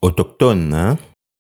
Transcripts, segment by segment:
Autochtone, hein?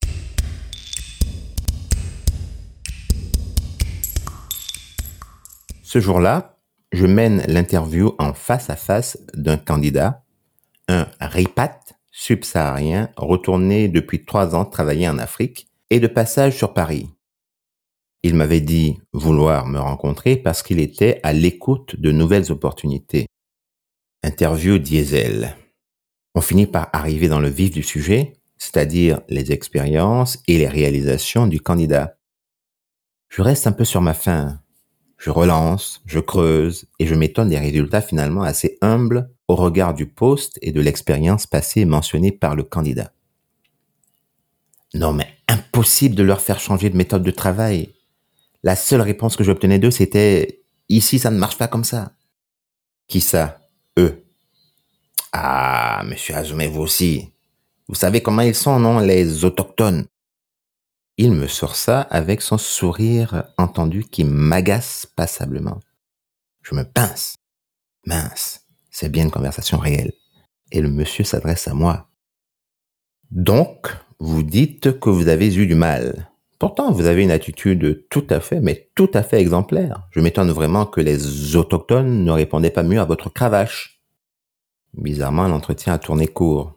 Ce jour-là, je mène l'interview en face à face d'un candidat, un ripat subsaharien retourné depuis 3 ans travailler en Afrique et de passage sur Paris. Il m'avait dit vouloir me rencontrer parce qu'il était à l'écoute de nouvelles opportunités. Interview diesel. On finit par arriver dans le vif du sujet, c'est-à-dire les expériences et les réalisations du candidat. Je reste un peu sur ma faim. Je relance, je creuse et je m'étonne des résultats finalement assez humbles au regard du poste et de l'expérience passée mentionnée par le candidat. Non mais impossible de leur faire changer de méthode de travail. La seule réponse que j'obtenais d'eux c'était « Ici ça ne marche pas comme ça ». Qui ça? Eux. Ah, monsieur Azoumé, vous aussi. Vous savez comment ils sont, non, les autochtones? Il me sort ça avec son sourire entendu qui m'agace passablement. Je me pince. Mince, c'est bien une conversation réelle. Et le monsieur s'adresse à moi. Donc, vous dites que vous avez eu du mal. Pourtant, vous avez une attitude tout à fait, mais tout à fait exemplaire. Je m'étonne vraiment que les autochtones ne répondaient pas mieux à votre cravache. Bizarrement, l'entretien a tourné court.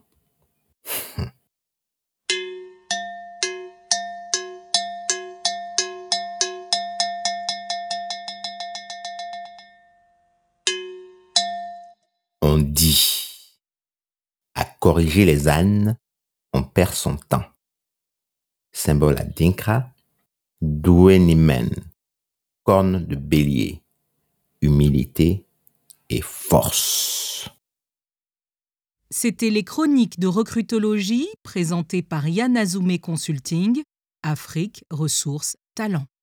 On dit, à corriger les ânes, on perd son temps. Symbole à Dinkra, Douenimen, corne de bélier, humilité et force. C'était les chroniques de recrutologie présentées par Yann Azoumé Consulting, Afrique, ressources, talents.